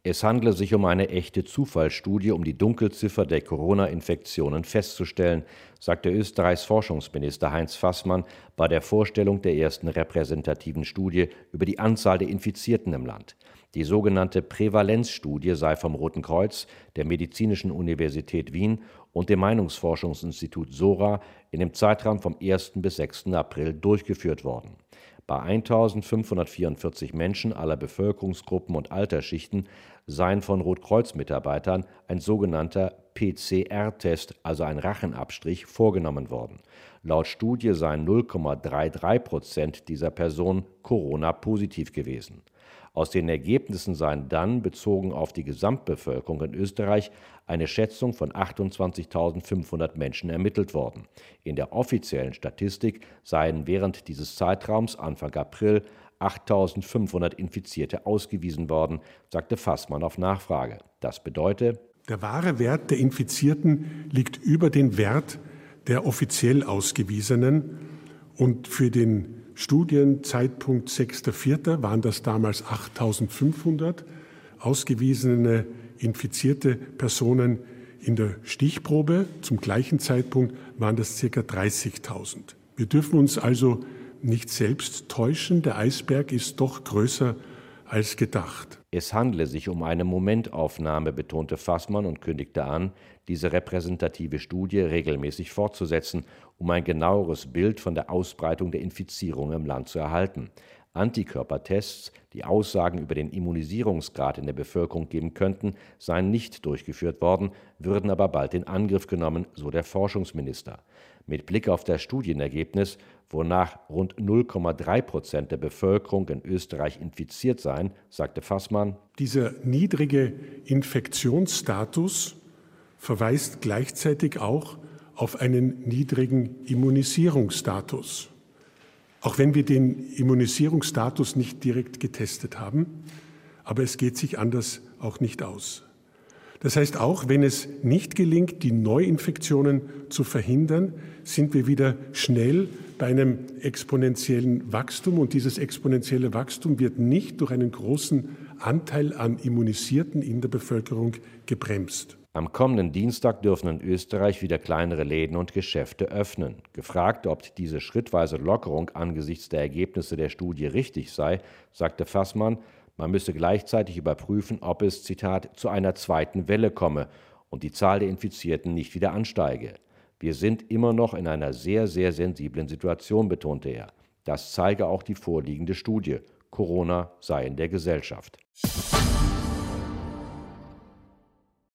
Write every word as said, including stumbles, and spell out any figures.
Es handle sich um eine echte Zufallsstudie, um die Dunkelziffer der Corona-Infektionen festzustellen, sagte Österreichs Forschungsminister Heinz Fassmann bei der Vorstellung der ersten repräsentativen Studie über die Anzahl der Infizierten im Land. Die sogenannte Prävalenzstudie sei vom Roten Kreuz, der Medizinischen Universität Wien und dem Meinungsforschungsinstitut Sora in dem Zeitraum vom ersten bis sechsten April durchgeführt worden. Bei eintausendfünfhundertvierundvierzig Menschen aller Bevölkerungsgruppen und Altersschichten seien von Rotkreuz-Mitarbeitern ein sogenannter P C R-Test, also ein Rachenabstrich, vorgenommen worden. Laut Studie seien null Komma dreiunddreißig Prozent dieser Personen Corona-positiv gewesen. Aus den Ergebnissen seien dann, bezogen auf die Gesamtbevölkerung in Österreich, eine Schätzung von achtundzwanzigtausendfünfhundert Menschen ermittelt worden. In der offiziellen Statistik seien während dieses Zeitraums Anfang April achttausendfünfhundert Infizierte ausgewiesen worden, sagte Fassmann auf Nachfrage. Das bedeutet: Der wahre Wert der Infizierten liegt über den Wert der offiziell Ausgewiesenen, und für den Studienzeitpunkt sechster vierter waren das damals achttausendfünfhundert ausgewiesene infizierte Personen. In der Stichprobe zum gleichen Zeitpunkt waren das ca. dreißigtausend. Wir dürfen uns also nicht selbst täuschen, der Eisberg ist doch größer als gedacht. Es handle sich um eine Momentaufnahme, betonte Fassmann und kündigte an, diese repräsentative Studie regelmäßig fortzusetzen, um ein genaueres Bild von der Ausbreitung der Infizierung im Land zu erhalten. Antikörpertests, die Aussagen über den Immunisierungsgrad in der Bevölkerung geben könnten, seien nicht durchgeführt worden, würden aber bald in Angriff genommen, so der Forschungsminister. Mit Blick auf das Studienergebnis, wonach rund null Komma drei Prozent der Bevölkerung in Österreich infiziert seien, sagte Fassmann: Dieser niedrige Infektionsstatus verweist gleichzeitig auch auf einen niedrigen Immunisierungsstatus. Auch wenn wir den Immunisierungsstatus nicht direkt getestet haben, aber es geht sich anders auch nicht aus. Das heißt, auch wenn es nicht gelingt, die Neuinfektionen zu verhindern, sind wir wieder schnell bei einem exponentiellen Wachstum. Und dieses exponentielle Wachstum wird nicht durch einen großen Anteil an Immunisierten in der Bevölkerung gebremst. Am kommenden Dienstag dürfen in Österreich wieder kleinere Läden und Geschäfte öffnen. Gefragt, ob diese schrittweise Lockerung angesichts der Ergebnisse der Studie richtig sei, sagte Fassmann, man müsse gleichzeitig überprüfen, ob es, Zitat, zu einer zweiten Welle komme und die Zahl der Infizierten nicht wieder ansteige. Wir sind immer noch in einer sehr, sehr sensiblen Situation, betonte er. Das zeige auch die vorliegende Studie. Corona sei in der Gesellschaft.